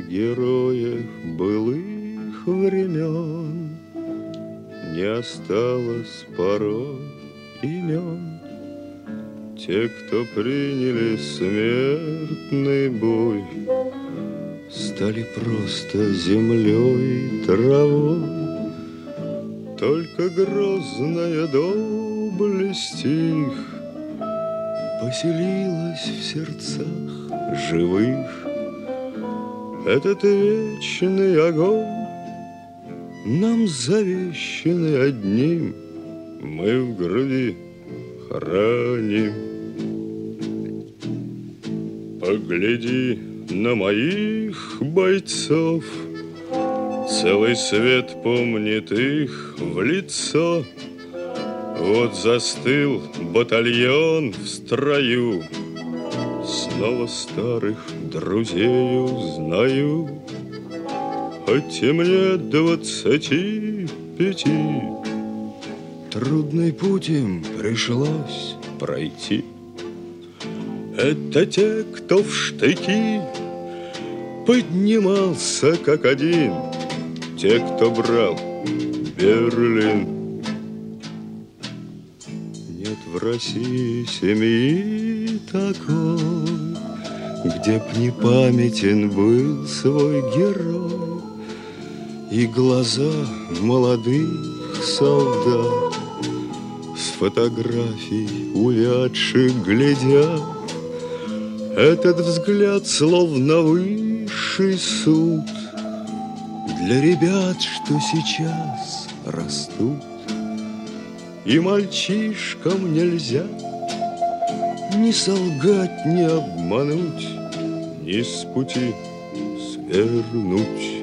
героев былых времен не осталось порой имен. Те, кто приняли смертный бой, стали просто землей и травой. Только грозная доблесть их поселилась в сердцах живых. Этот вечный огонь, нам завещанный одним, мы в груди храним. Погляди на моих бойцов, целый свет помнит их в лицо. Вот застыл батальон в строю, снова старых друзей узнаю. Хоть и мне 25, трудный путь им пришлось пройти. Это те, кто в штыки поднимался как один, те, кто брал Берлин. Нет в России семьи такой, где б не памятен был свой герой. И глаза молодых солдат с фотографий увядших глядят. Этот взгляд словно высший суд для ребят, что сейчас растут. И мальчишкам нельзя ни солгать, ни обмануть, ни с пути свернуть.